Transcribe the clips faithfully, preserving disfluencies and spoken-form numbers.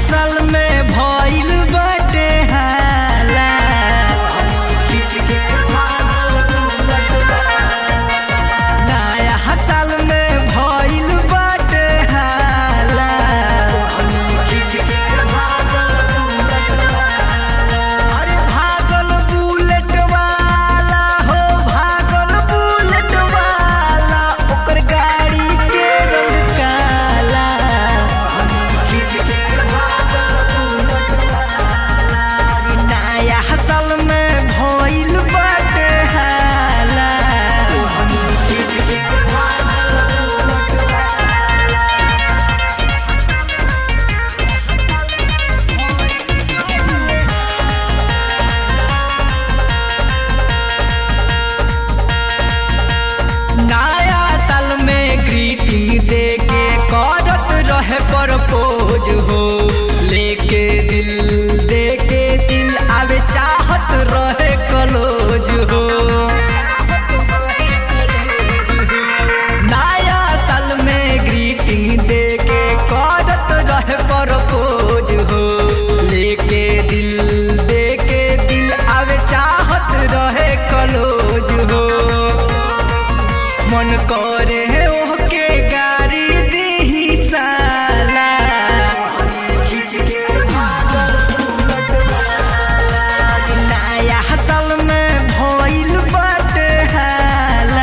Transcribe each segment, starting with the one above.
साल में भइल बाटे हाला। नया साल में भइल बाटे हाला। अरे भागल बुलेट वाला हो, भागल बुलेट वाला, ओकर गाड़ी के रंग काला। नया साल में भइल बाटे हाला। नया साल में ग्रीटिंग दे के करत रहे प्रपोज हो, लेके दिल दे के दिल आवे चाहत रहे क्लोज हो। नया साल में ग्रीटिंग दे के करत रहे प्रपोज हो, लेके दिल दे के दिल आवे चाहत रहे क्लोज हो। मन करे ओहके गाड़ी देही साला। नया साल में भइल बाटे हाला।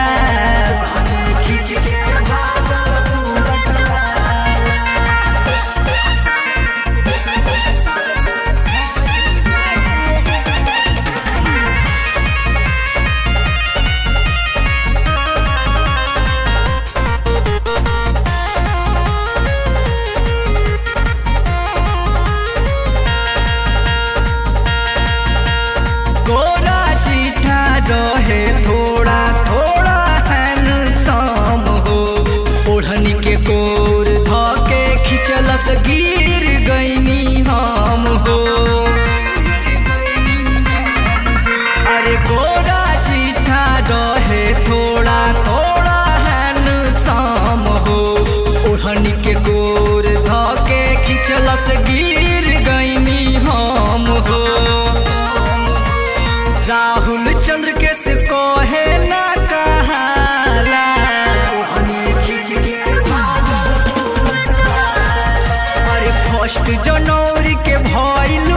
गोरा चिट्ठा रहे थोड़ा थोड़ा हैंडसम हो, ओढ़नी के कोर धके खिचलस गिर गईनी हम हो। अरे गोरा चिट्ठा रहे थोड़ा थोड़ा हैंडसम हो, ओढ़नी के कोर धके खिचलस गिर गईनी हम हो। राहुल चंद्र के से कहे ना कहाला। अरे फर्स्ट जनवरी के भइल